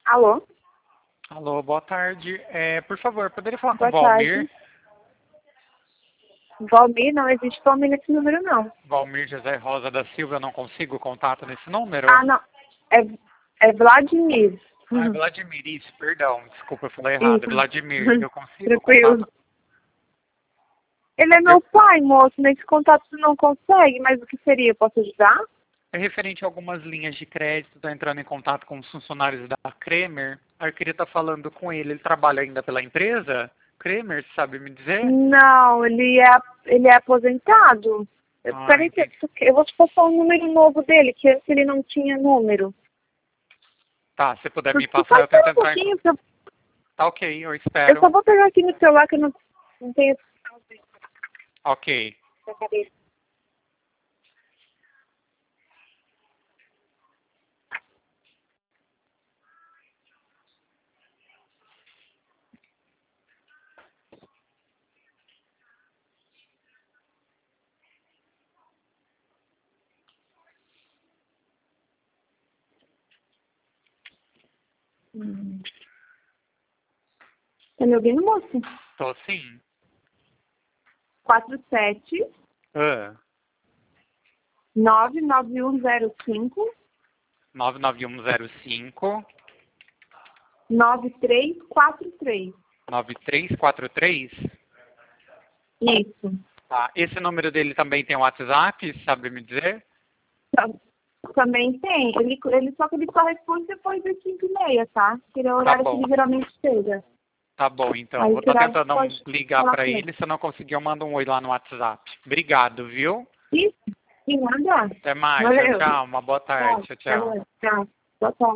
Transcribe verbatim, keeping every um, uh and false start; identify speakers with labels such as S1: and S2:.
S1: Alô?
S2: Alô, boa tarde. É, por favor, poderia falar com
S1: Boa
S2: o Valmir?
S1: tarde. Valmir, não existe Valmir nesse número, não.
S2: Valmir José Rosa da Silva, eu não consigo contato nesse número?
S1: Ah, não. É, é Vladimir.
S2: Ah, é
S1: Uhum.
S2: Vladimir, isso, perdão, desculpa, eu falei errado. É
S1: Isso.
S2: Vladimir, eu consigo
S1: Tranquilo.
S2: contato?
S1: Ele é
S2: Eu-
S1: meu pai, moço. Nesse contato você não consegue, mas o que seria? Posso ajudar?
S2: É referente a algumas linhas de crédito, estou entrando em contato com os funcionários da Kremer. Aí eu queria estar falando com ele. Ele trabalha ainda pela empresa? Kremer, sabe me dizer?
S1: Não, ele é, ele é aposentado. Eu-
S2: Ah,
S1: Peraí, que
S2: entendi.
S1: eu eu vou te passar o número novo dele, que antes ele não tinha número.
S2: Tá, se puder
S1: Por,
S2: me
S1: por
S2: passar,
S1: só
S2: eu tento
S1: espera um
S2: entrar em
S1: pouquinho,
S2: contato.
S1: que eu,
S2: Tá ok, eu
S1: eu
S2: espero.
S1: só vou pegar aqui no celular que eu não, não tenho
S2: Ok.
S1: na cabeça. Hum. Tá me ouvindo, moço?
S2: Tô sim.
S1: quatro sete
S2: Ah,
S1: nove nove um zero cinco
S2: nove nove um zero cinco
S1: nove três quatro três.
S2: nove três quatro três.
S1: Isso.
S2: Tá. Esse número dele também tem WhatsApp, sabe me dizer?
S1: Tam- Também tem. Ele, ele, só que ele só responde depois das cinco e meia, tá? Que é o
S2: Tá
S1: horário que
S2: bom.
S1: ele geralmente chega.
S2: Tá bom, então.
S1: Aí
S2: Vou
S1: esse
S2: estar
S1: horário você
S2: tentando
S1: pode
S2: ligar
S1: falar
S2: pra
S1: com ele.
S2: ele. Se eu não conseguir, eu mando um oi lá no WhatsApp. Obrigado, viu?
S1: Isso. E nada.
S2: Até mais. Tchau,
S1: Valeu.
S2: tchau. Uma boa tarde.
S1: Tchau.
S2: Tchau,
S1: Até
S2: tchau.
S1: mais. Tchau. Tchau, tchau.